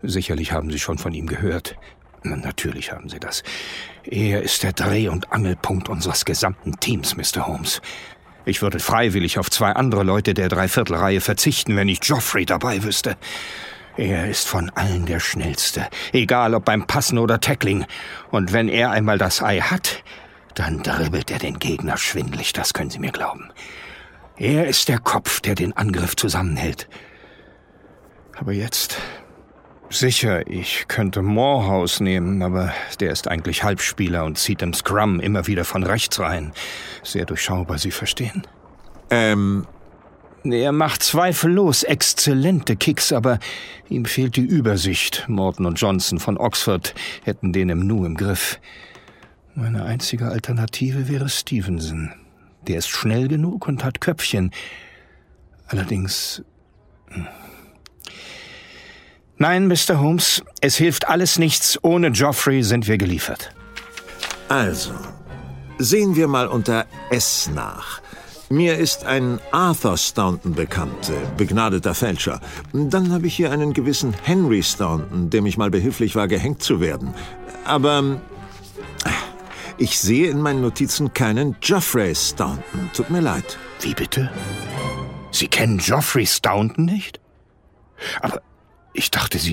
Sicherlich haben Sie schon von ihm gehört. Natürlich haben Sie das. Er ist der Dreh- und Angelpunkt unseres gesamten Teams, Mr. Holmes. Ich würde freiwillig auf 2 andere Leute der Dreiviertelreihe verzichten, wenn ich Joffrey dabei wüsste. Er ist von allen der Schnellste, egal ob beim Passen oder Tackling. Und wenn er einmal das Ei hat, dann dribbelt er den Gegner schwindlig, das können Sie mir glauben. Er ist der Kopf, der den Angriff zusammenhält. Aber jetzt... Sicher, ich könnte Morehouse nehmen, aber der ist eigentlich Halbspieler und zieht im Scrum immer wieder von rechts rein. Sehr durchschaubar, Sie verstehen? Er macht zweifellos exzellente Kicks, aber ihm fehlt die Übersicht. Morton und Johnson von Oxford hätten den im Nu im Griff. Meine einzige Alternative wäre Stevenson. Der ist schnell genug und hat Köpfchen. Allerdings... Nein, Mr. Holmes, es hilft alles nichts. Ohne Joffrey sind wir geliefert. Also, sehen wir mal unter S nach. Mir ist ein Arthur Staunton bekannt, begnadeter Fälscher. Dann habe ich hier einen gewissen Henry Staunton, dem ich mal behilflich war, gehängt zu werden. Aber ich sehe in meinen Notizen keinen Joffrey Staunton. Tut mir leid. Wie bitte? Sie kennen Joffrey Staunton nicht? Aber ich dachte, Sie